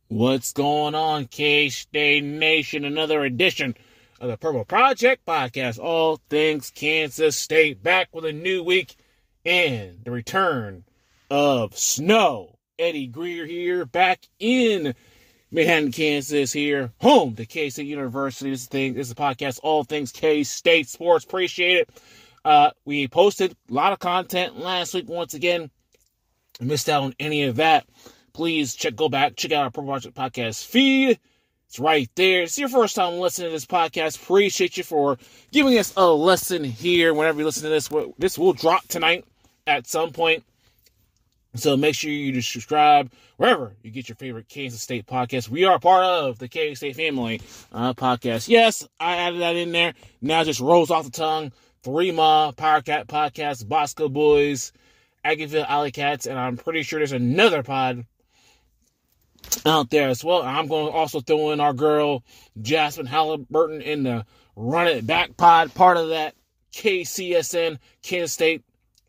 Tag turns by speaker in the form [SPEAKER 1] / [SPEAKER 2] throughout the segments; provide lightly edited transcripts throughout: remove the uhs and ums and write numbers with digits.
[SPEAKER 1] What's going on, K-State Nation? Another edition of the Purple Project Podcast. All things Kansas State. Back with a new week and the return of Snow. Eddie Greer here, back in Manhattan, Kansas here, home to K-State University. This is the podcast, All Things K-State Sports. Appreciate it. We posted a lot of content last week. Once again, missed out on any of that. Please go back, check out our Purple Project Podcast feed. It's right there. It's your first time listening to this podcast. Appreciate you for giving us a listen here. Whenever you listen to this, this will drop tonight at some point. So make sure you just subscribe wherever you get your favorite Kansas State podcast. We are part of the K-State family podcast. Yes, I added that in there. Now it just rolls off the tongue. 3Ma, Powercat Podcast, Bosco Boys, Aggieville Alley Cats, and I'm pretty sure there's another pod out there as well. I'm going to also throw in our girl Jasmine Halliburton in the Run It Back pod, part of that KCSN, Kansas State,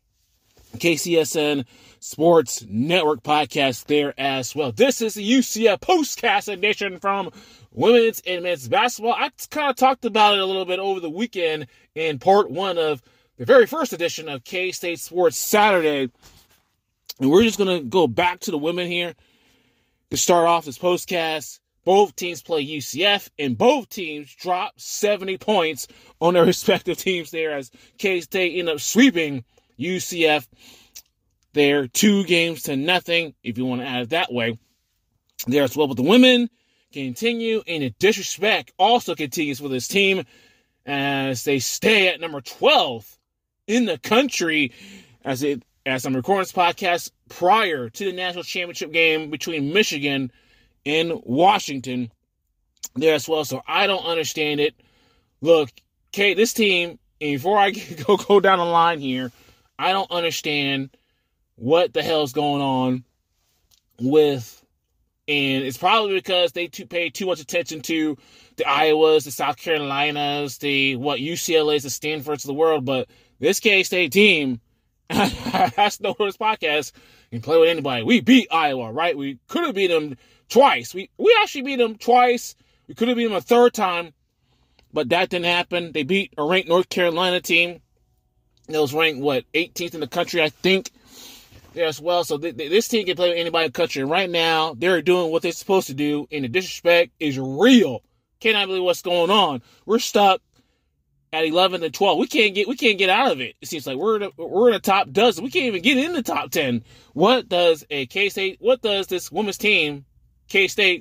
[SPEAKER 1] KCSN Sports Network podcast there as well. This is the UCF postcast edition from women's and men's basketball. I kind of talked about it a little bit over the weekend in part one of the very first edition of K-State Sports Saturday. And we're just going to go back to the women here to start off this postcast. Both teams play UCF, and both teams drop 70 points on their respective teams there as K-State end up sweeping UCF there 2-0, if you want to add it that way, there as well. But the women continue, and the disrespect also continues for this team as they stay at number 12 in the country as I'm recording this podcast prior to the national championship game between Michigan and Washington there as well. So I don't understand it. Look, okay, this team, and before I go down the line here, I don't understand what the hell's going on with, and it's probably because they pay too much attention to the Iowas, the South Carolinas, UCLA's, the Stanfords of the world, but this K-State team has to know this podcast and play with anybody. We beat Iowa, right? We could have beat them twice. We actually beat them twice. We could have beat them a third time, but that didn't happen. They beat a ranked North Carolina team that was ranked, 18th in the country, I think, there as well. So this team can play with anybody in the country. And right now, they're doing what they're supposed to do, and the disrespect is real. Cannot believe what's going on. We're stuck at 11 and 12. We can't get out of it. It seems like we're in the top dozen. We can't even get in the top 10. What does this women's team, K-State,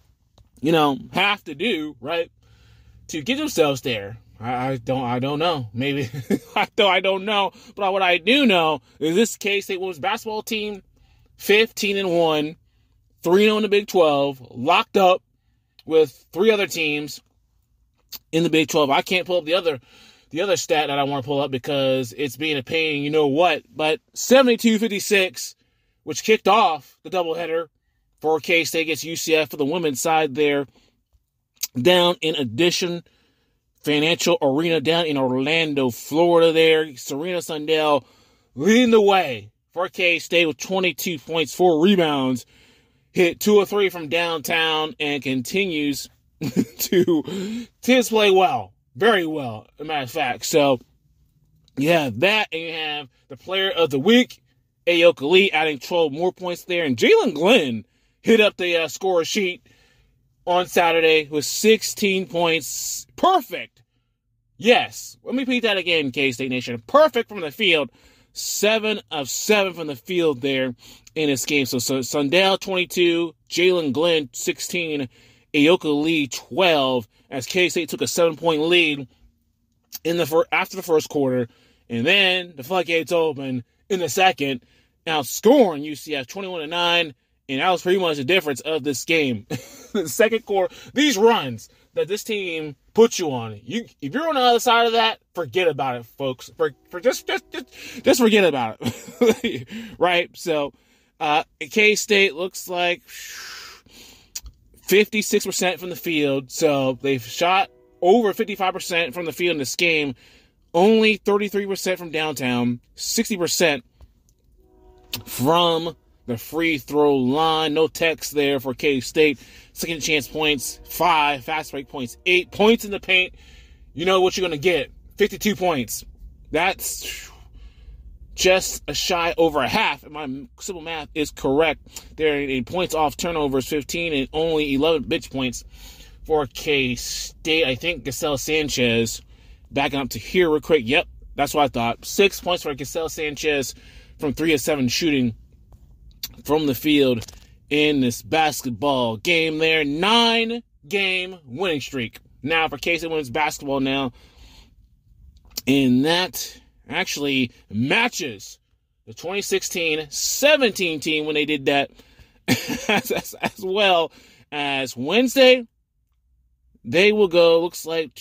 [SPEAKER 1] have to do, right, to get themselves there? I don't know. Maybe I don't know. But what I do know is this K-State women's basketball team, 15-1, 3-0 in the Big 12, locked up with 3 other teams in the Big 12. I can't pull up the other stat that I want to pull up because it's being a pain, you know what. But 72-56, which kicked off the doubleheader for K-State against UCF for the women's side there, down in Addition Financial Arena down in Orlando, Florida there. Serena Sundell leading the way for K-State with 22 points, 4 rebounds, hit 2 or 3 from downtown, and continues to play well, very well, as a matter of fact. So you have that, and you have the player of the week, Ayoka Lee, adding 12 more points there. And Jalen Glenn hit up the score sheet on Saturday with 16 points. Perfect. Yes. Let me repeat that again, K-State Nation. Perfect from the field. 7 of 7 from the field there in this game. So Sundell, 22. Jalen Glenn, 16. Ayoka Lee, 12. As K-State took a 7-point lead after the first quarter. And then the floodgates open in the second, outscoring UCF 21-9. And that was pretty much the difference of this game. The second quarter, these runs that this team puts you on, if you're on the other side of that, forget about it, folks. Just forget about it, right? So, K-State looks like 56% from the field. So they've shot over 55% from the field in this game. Only 33% from downtown, 60% from the free throw line. No text there for K-State. Second chance points, 5. Fast break points, 8. Points in the paint. You know what you're going to get. 52 points. That's just a shy over a half. And my simple math is correct. They're in points off turnovers, 15, and only 11 bench points for K-State. I think Giselle Sanchez, backing up to here real quick. Yep, that's what I thought. 6 points for Giselle Sanchez from 3 of 7 shooting from the field in this basketball game there. 9-game winning streak now for K-State women's basketball now. And that actually matches the 2016-17 team when they did that as well as Wednesday. They will go, looks like,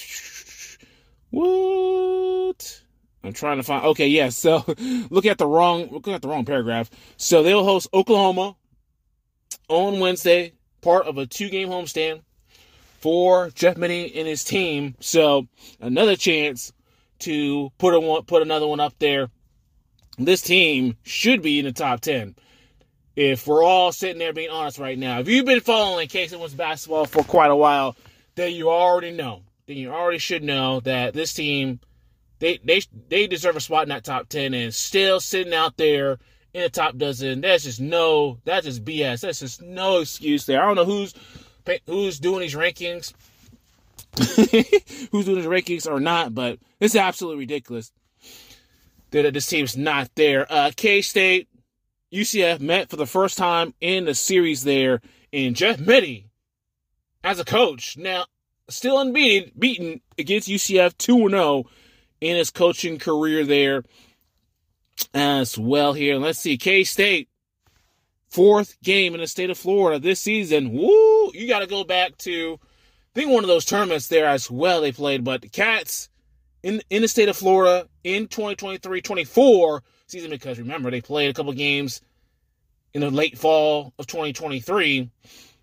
[SPEAKER 1] what? I'm trying to find, okay, yeah, so looking at the wrong paragraph. So they'll host Oklahoma on Wednesday, part of a 2-game homestand for Jeff Mittie and his team. So another chance to put another one up there. This team should be in the top 10. If we're all sitting there being honest right now. If you've been following K-State women's basketball for quite a while, then you already know. Then you already should know that this team, they deserve a spot in that top 10, and still sitting out there in the top dozen. That's just BS. That's just no excuse there. I don't know who's doing these rankings. Who's doing these rankings or not, but it's absolutely ridiculous that this team's not there. K-State, UCF met for the first time in the series there, and Jeff Mittie, as a coach, now still unbeaten against UCF, 2-0 in his coaching career there as well here. Let's see, K-State, 4th game in the state of Florida this season. Woo! You got to go back to, I think, one of those tournaments there as well they played. But the Cats in the state of Florida in 2023-24 season, because remember, they played a couple games in the late fall of 2023.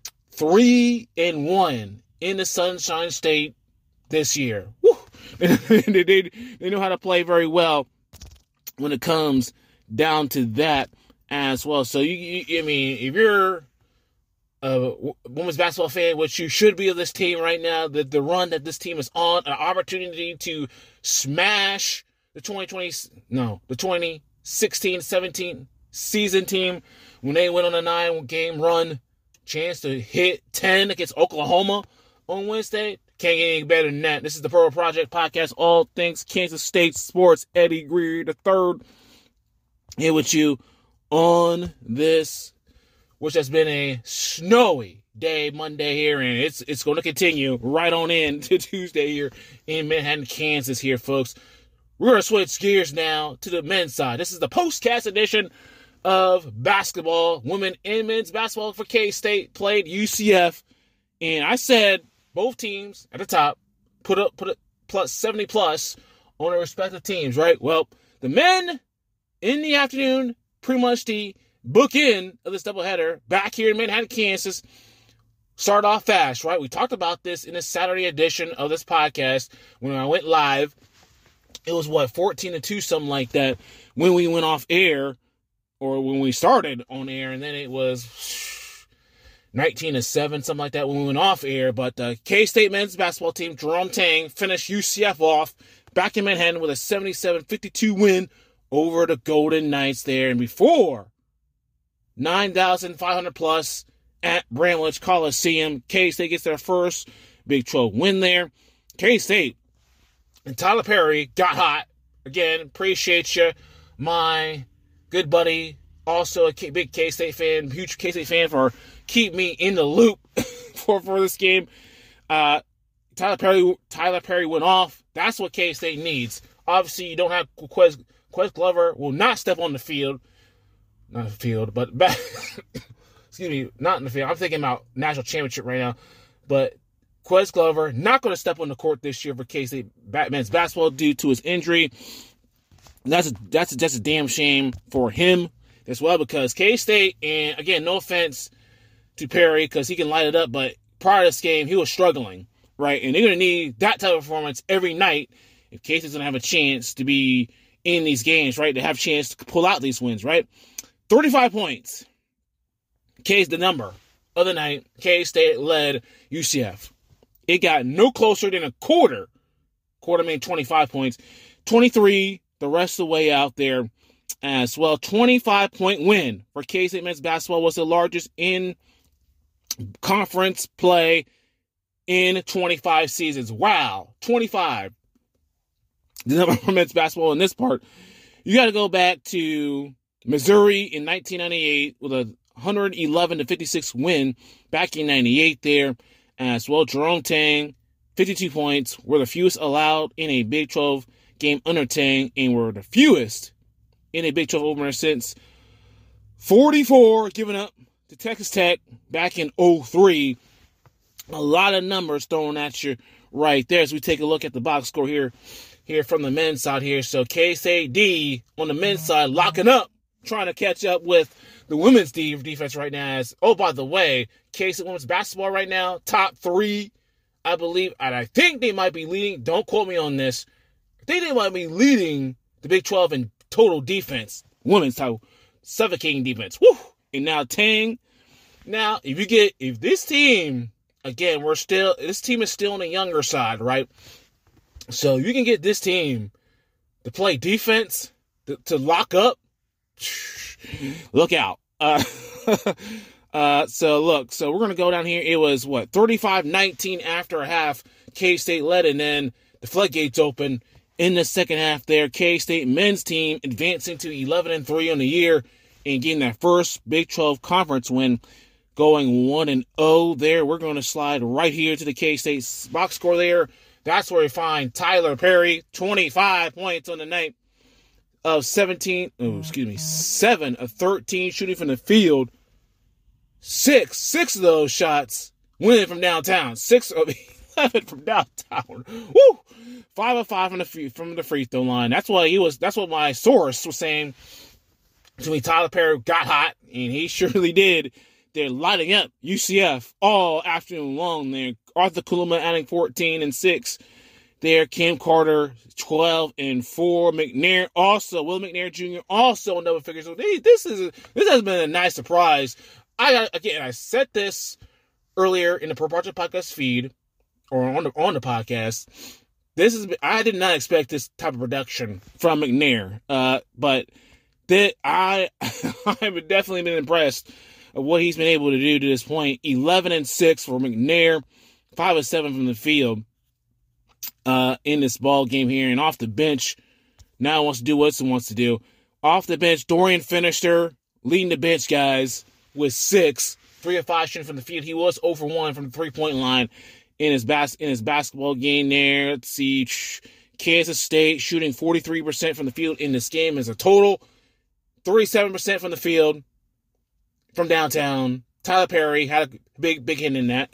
[SPEAKER 1] 3-1 in the Sunshine State this year. Woo! They know how to play very well when it comes down to that as well. So, I mean, if you're a women's basketball fan, which you should be of this team right now, the run that this team is on, an opportunity to smash the 2016-17 season team when they went on a 9-game run, chance to hit 10 against Oklahoma on Wednesday. Can't get any better than that. This is the Purple Project Podcast, all things Kansas State sports. Eddie Greer III here with you on this, which has been a snowy day Monday here, and it's going to continue right on in to Tuesday here in Manhattan, Kansas here, folks. We're going to switch gears now to the men's side. This is the postcast edition of basketball. Women and men's basketball for K-State played UCF, and I said both teams at the top put a plus 70 plus on their respective teams, right? Well, the men in the afternoon, pretty much the bookend of this doubleheader back here in Manhattan, Kansas, start off fast, right? We talked about this in the Saturday edition of this podcast when I went live. It was 14-2, something like that, when we went off air, or when we started on air, and then it was 19-7, something like that when we went off air. But the K-State men's basketball team, Jerome Tang, finished UCF off back in Manhattan with a 77-52 win over the Golden Knights there. And before 9,500 plus at Bramlage Coliseum, K-State gets their first Big 12 win there. K-State and Tyler Perry got hot. Again, appreciate you, my good buddy, also a big K-State fan, huge K-State fan, for keep me in the loop for this game. Tyler Perry went off. That's what K-State needs. Obviously, you don't have Quez Glover will not step on the field. Not the field, but back. Excuse me, not in the field. I'm thinking about national championship right now. But Quez Glover not going to step on the court this year for K-State men's basketball due to his injury. That's a damn shame for him as well, because K-State, and again, no offense to Perry because he can light it up, but prior to this game, he was struggling, right? And they're going to need that type of performance every night if K-State's going to have a chance to be in these games, right? To have a chance to pull out these wins, right? 35 points The number of the night, K-State led UCF. It got no closer than a quarter. Quarter mean 25 points. 23 the rest of the way out there as well. 25-point win for K-State men's basketball was the largest in conference play in 25 seasons. Wow, 25. The number for men's basketball in this part, you got to go back to Missouri in 1998 with a 111-56 win back in 98 there as well. Jerome Tang, 52 points, were the fewest allowed in a Big 12 game under Tang, and were the fewest in a Big 12 opener since 44 given up to Texas Tech back in 03. A lot of numbers thrown at you right there as we take a look at the box score here from the men's side here. So K-State D on the men's side locking up, trying to catch up with the women's defense right now. As, oh, by the way, K-State women's basketball right now, top 3, I believe, and I think they might be leading. Don't quote me on this. I think they might be leading the Big 12 in total defense, women's title, suffocating defense. Woo! And now Tang. Now, if this team, again, this team is still on the younger side, right? So you can get this team to play defense, to lock up. Look out. So we're going to go down here. It was 35-19 after a half. K-State led, and then the floodgates open in the second half there. K-State men's team advancing to 11-3 on the year and getting that first Big 12 conference win, going 1-0 there. We're going to slide right here to the K-State box score there. That's where we find Tyler Perry, 25 points on the night of 7 of 13 shooting from the field. Six of those shots winning from downtown. 6 of 11 from downtown. Woo! 5 of 5 from the free throw line. That's what my source was saying to me. Tyler Perry got hot, and he surely did. They're lighting up UCF all afternoon long there. Arthur Kaluma adding 14 and 6. There, Cam Carter 12 and 4. McNair also, Will McNair Jr. also in double figures. So this has been a nice surprise. I said this earlier in the Pro Project Podcast feed or on the podcast. I did not expect this type of production from McNair. But I've definitely been impressed of what he's been able to do to this point. 11 and 6 for McNair, 5 of 7 from the field in this ball game here. And off the bench, now wants to do what he wants to do. Off the bench, Dorian Finisher leading the bench guys with 6, 3 of 5 shooting from the field. He was 0 for 1 from the 3-point line in his basketball game there. Let's see, Kansas State shooting 43% from the field in this game as a total. 37% from the field from downtown. Tyler Perry had a big hit in that.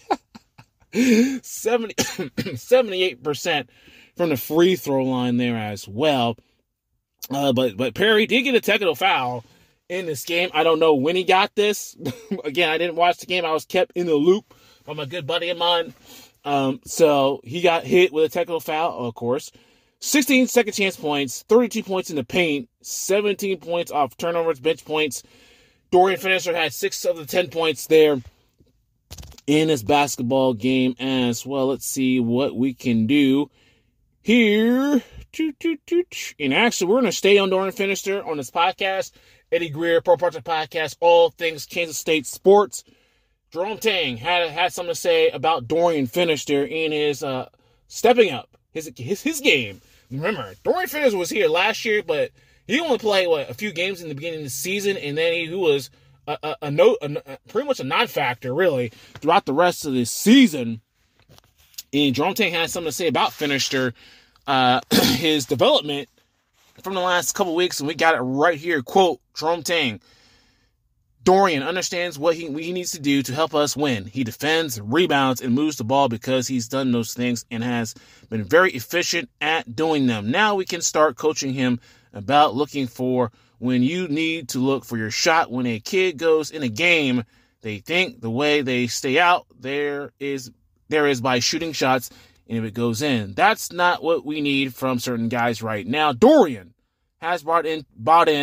[SPEAKER 1] 78% from the free throw line there as well. But Perry did get a technical foul in this game. I don't know when he got this. Again, I didn't watch the game. I was kept in the loop by my good buddy of mine. So he got hit with a technical foul, of course. 16 second chance points, 32 points in the paint, 17 points off turnovers, bench points. Dorian Finisher had 6 of the 10 points there in his basketball game as well. Let's see what we can do here. And actually, we're going to stay on Dorian Finisher on this podcast. Eddie Greer, Pro Project Podcast, all things Kansas State sports. Jerome Tang had something to say about Dorian Finisher in his stepping up his game. Remember, Dorian Finisher was here last year, but he only played a few games in the beginning of the season, and then he was pretty much a non-factor really throughout the rest of the season. And Jerome Tang had something to say about Finisher, his development from the last couple weeks, and we got it right here. Quote, Jerome Tang: Dorian understands what he needs to do to help us win. He defends, rebounds, and moves the ball because he's done those things and has been very efficient at doing them. Now we can start coaching him about looking for when you need to look for your shot. When a kid goes in a game, they think the way they stay out there is by shooting shots, and if it goes in. That's not what we need from certain guys right now. Dorian has bought in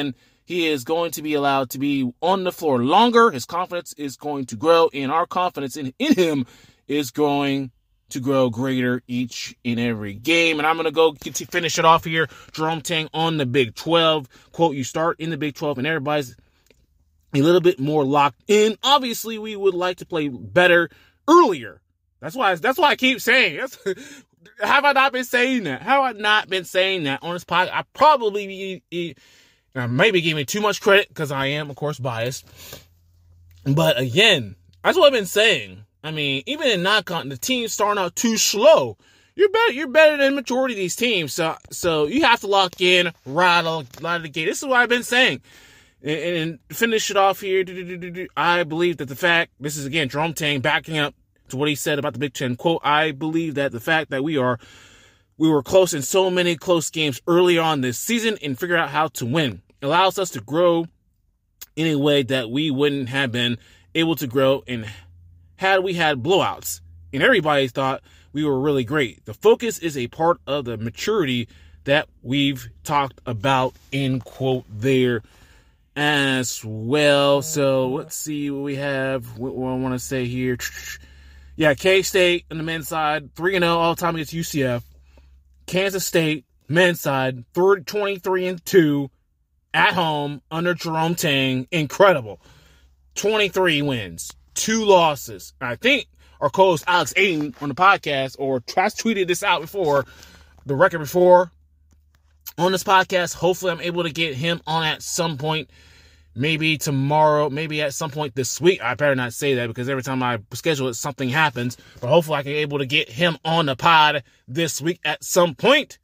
[SPEAKER 1] He is going to be allowed to be on the floor longer. His confidence is going to grow, and our confidence in him is going to grow greater each and every game. And I'm going to go get to finish it off here. Jerome Tang on the Big 12. Quote, you start in the Big 12 and everybody's a little bit more locked in. Obviously, we would like to play better earlier. That's why I keep saying. Have I not been saying that? Have I not been saying that on this podcast? I probably maybe giving too much credit because I am, of course, biased. But again, that's what I've been saying. I mean, even in non-con, the team's starting out too slow. You're better than the majority of these teams. So you have to lock in right out of the gate. This is what I've been saying. And finish it off here. I believe that the fact, this is again Jerome Tang backing up to what he said about the Big Ten. Quote, I believe that the fact that we were close in so many close games early on this season and figure out how to win allows us to grow in a way that we wouldn't have been able to grow and had we had blowouts. And everybody thought we were really great. The focus is a part of the maturity that we've talked about, end quote there as well. So let's see what we have. What I want to say here. Yeah, K-State on the men's side, 3-0 all-time against UCF. Kansas State, men's side, 23-2 at home under Jerome Tang. Incredible. 23 wins, 2 losses. I think our co-host Alex Aiden on the podcast, or has tweeted this out before, the record before, on this podcast. Hopefully I'm able to get him on at some point. Maybe tomorrow, maybe at some point this week. I better not say that because every time I schedule it, something happens. But hopefully I can be able to get him on the pod this week at some point.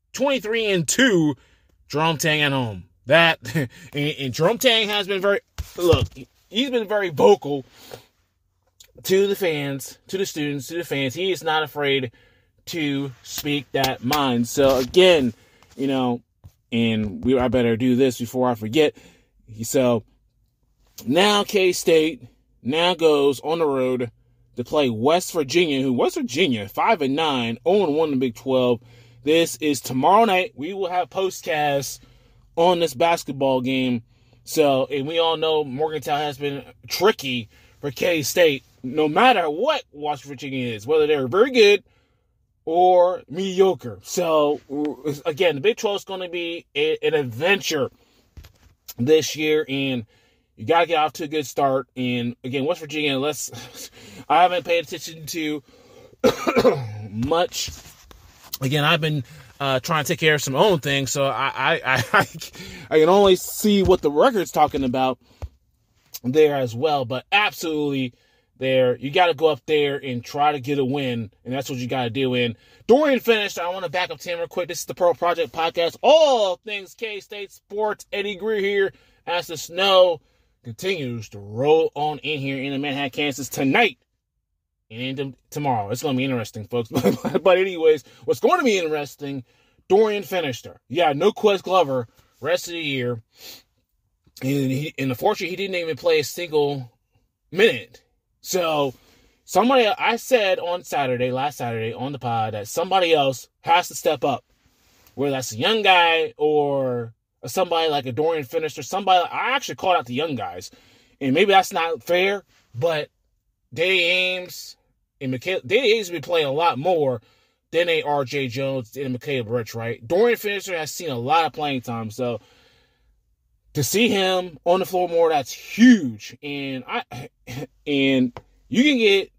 [SPEAKER 1] 23-2, Jerome Tang at home. That, and Jerome Tang has been he's been very vocal to the fans, to the students, to the fans. He is not afraid to speak that mind. So again, I better do this before I forget. So now K-State now goes on the road to play West Virginia, West Virginia 5-9, 0-1 in the Big 12. This is tomorrow night. We will have postcasts on this basketball game. So, and we all know Morgantown has been tricky for K-State, no matter what West Virginia is, whether they're very good or mediocre. So, again, the Big 12 is going to be an adventure this year, and you got to get off to a good start. And again, West Virginia, I haven't paid attention to much. Again, I've been trying to take care of some own things, so I can only see what the record's talking about there as well. But absolutely, you got to go up there and try to get a win, and that's what you got to do. And Dorian finished. I want to back up Tim real quick. This is the Pearl Project Podcast. All things K-State sports. Eddie Greer here as the snow continues to roll on in here in Manhattan, Kansas tonight and into tomorrow. It's going to be interesting, folks. But anyways, what's going to be interesting, Dorian finished her. Yeah, no Quez Glover rest of the year. And unfortunately, he didn't even play a single minute. So I said last Saturday on the pod that somebody else has to step up. Whether that's a young guy or somebody like a Dorian finisher, I actually called out the young guys. And maybe that's not fair, but Danny Ames and Danny Ames will be playing a lot more than a R.J. Jones and Michaela Rich, right? Dorian finisher has seen a lot of playing time, so to see him on the floor more, that's huge. And you can get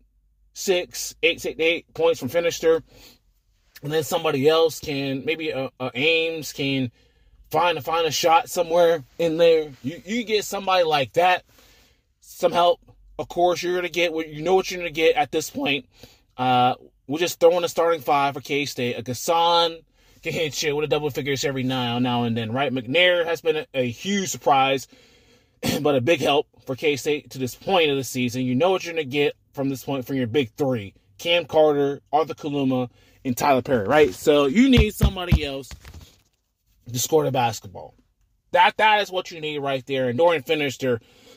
[SPEAKER 1] 8 points from finisher, and then somebody else can, maybe Ames can find a shot somewhere in there. You get somebody like that, some help. Of course, you're going to get what you're going to get at this point. We'll just throw in a starting 5 for K-State. A Gasson can hit shit with a double figures every now and then, right? McNair has been a huge surprise, but a big help for K-State to this point of the season. You know what you're going to get from this point from your big 3. Cam Carter, Arthur Kaluma, and Tyler Perry, right? So you need somebody else to score the basketball. That is what you need right there. And Dorian Finisher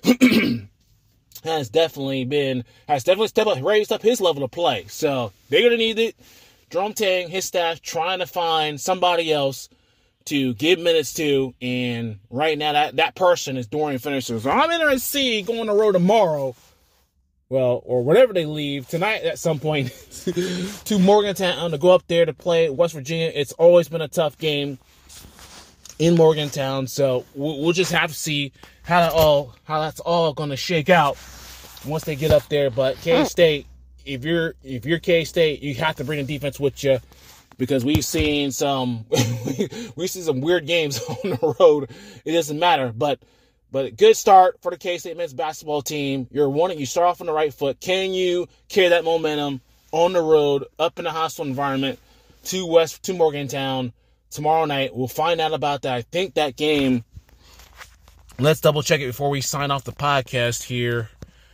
[SPEAKER 1] has definitely stepped up, raised up his level of play. So they're going to need it. Jerome Tang, his staff, trying to find somebody else to give minutes to, and right now that person is Dorian Finney-Smith. So I'm interested to see going on the road tomorrow, well, or whenever they leave, tonight at some point, to Morgantown to go up there to play West Virginia. It's always been a tough game in Morgantown, so we'll just have to see how that's all going to shake out once they get up there. But K-State, if you're K-State, you have to bring the defense with you, because we've seen some weird games on the road. It doesn't matter, but a good start for the K-State men's basketball team. You start off on the right foot. Can you carry that momentum on the road, up in a hostile environment, to Morgantown tomorrow night? We'll find out about that. I think that game, let's double check it before we sign off the podcast here.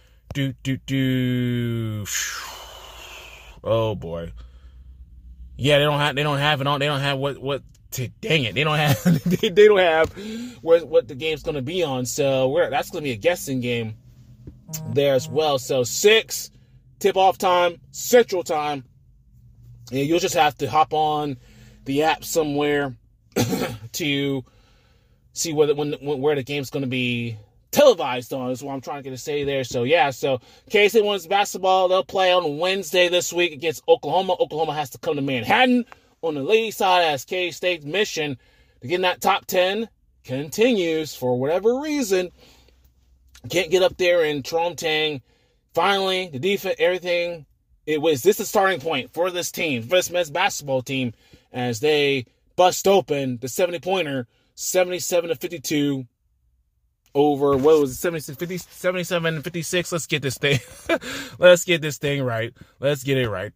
[SPEAKER 1] Oh boy. Yeah, they don't have what the game's going to be on. So that's going to be a guessing game there as well. So 6 tip-off time, Central Time. And you'll just have to hop on the app somewhere to see where the game's going to be televised on, is what I'm trying to say there. So yeah, so K-State women's basketball, they'll play on Wednesday this week against Oklahoma. Oklahoma has to come to Manhattan on the ladies' side, as K-State's mission to get in that top 10 continues. For whatever reason, can't get up there in Tromtang. Finally, the defense, everything, this is the starting point for this team, for this men's basketball team, as they bust open the 70-pointer, 77-52, over, what was it, 77-56. Let's get this thing. Let's get this thing right. Let's get it right.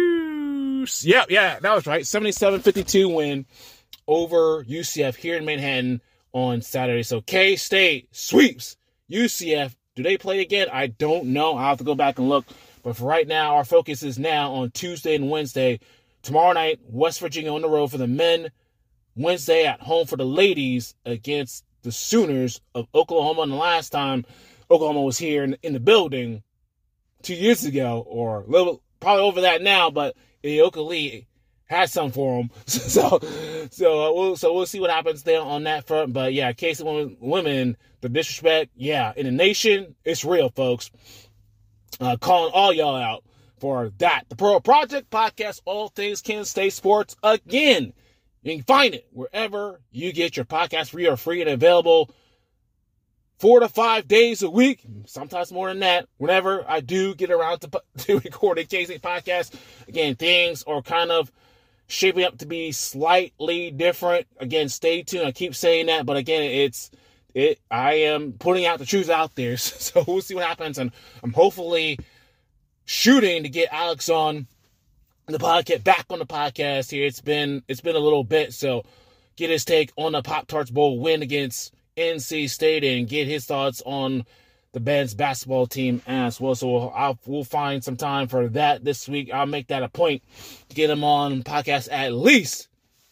[SPEAKER 1] Yeah, that was right. 77-52 win over UCF here in Manhattan on Saturday. So K-State sweeps UCF. Do they play again? I don't know. I'll have to go back and look. But for right now, our focus is now on Tuesday and Wednesday. Tomorrow night, West Virginia on the road for the men. Wednesday at home for the ladies against the Sooners of Oklahoma. And the last time Oklahoma was here in the building 2 years ago, or a little, probably over that now, but Ioka Lee had some for them. So we'll see what happens there on that front. But yeah, K-State women, the disrespect, yeah, in the nation, it's real, folks. Calling all y'all out for that. The Pearl Project Podcast, all things Kansas State sports. Again, you can find it wherever you get your podcast. We are free and available 4 to 5 days a week, sometimes more than that, whenever I do get around to recording K-State podcast. Again, things are kind of shaping up to be slightly different. Again, stay tuned. I keep saying that, but again, I am putting out the truth out there. So we'll see what happens, and I'm hopefully shooting to get Alex on the podcast, back on the podcast here. It's been a little bit, so get his take on the Pop-Tarts Bowl win against NC State and get his thoughts on the men's basketball team as well. So we'll find some time for that this week. I'll make that a point to get him on podcast at least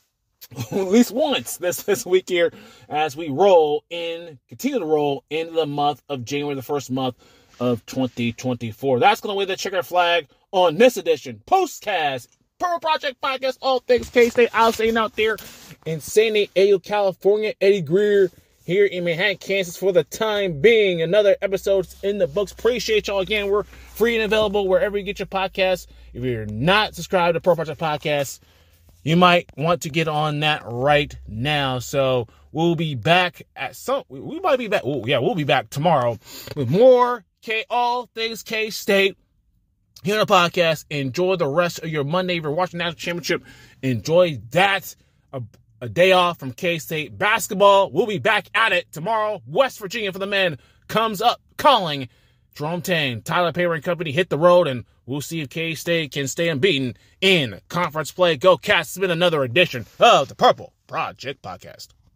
[SPEAKER 1] once this week here, as we continue to roll into the month of January, the first month of 2024. That's going to wave the checker flag on this edition, Postcast, Pearl Project Podcast, all things K-State. I'll say out there in San Diego, California. Eddie Greer here in Manhattan, Kansas for the time being. Another episode in the books. Appreciate y'all again. We're free and available wherever you get your podcasts. If you're not subscribed to Pearl Project Podcast, you might want to get on that right now. So we'll be back we might be back. Oh yeah, we'll be back tomorrow with more all things K-State here on the podcast. Enjoy the rest of your Monday. If you're watching the National Championship, enjoy that. A day off from K-State basketball. We'll be back at it tomorrow. West Virginia for the men comes up calling. Jerome Tang, Tyler Paper and company hit the road, and we'll see if K-State can stay unbeaten in conference play. Go Cats. It's been another edition of the Purple Project Podcast.